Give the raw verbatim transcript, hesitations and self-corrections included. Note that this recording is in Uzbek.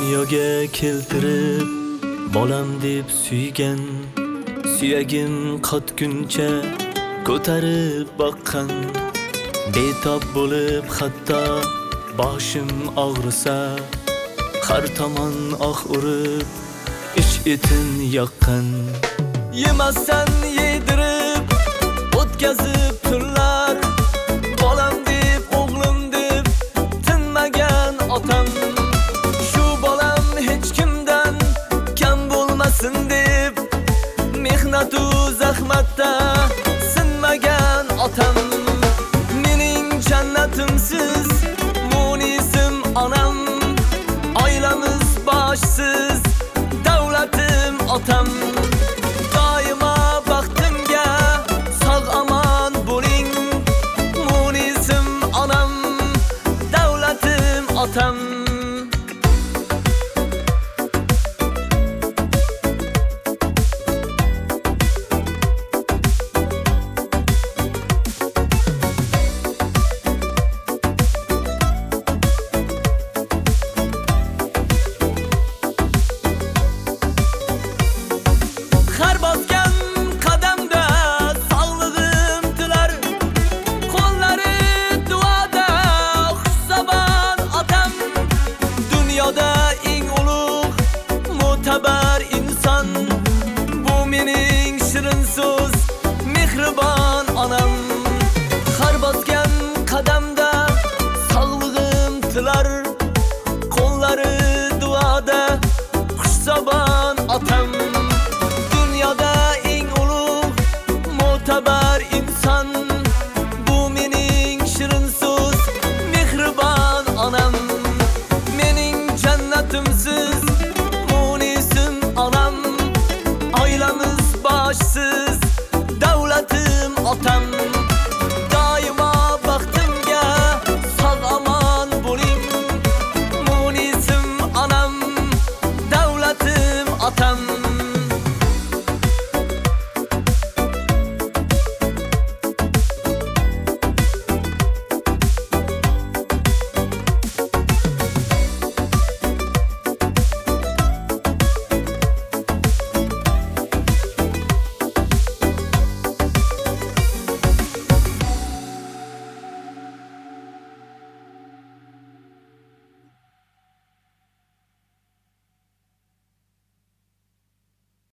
Dunyoga keltirib bolam deb suygan, suyagim qotguncha ko'tarib boqqan. Betob bo'lib hatto boshim og'risa, har tomon oq urib ich etin yoqqan. Yemasdan yedirib o'tkazib tunlar, bolam deb o'g'lim deb tinmagan otam. Shu bolam hech kimdan kam bo'lmasin deb mehnatu zahmatda sinmagan otam. Mening jannatimsiz munisim onam, oilamiz boshsiz davlatim otam.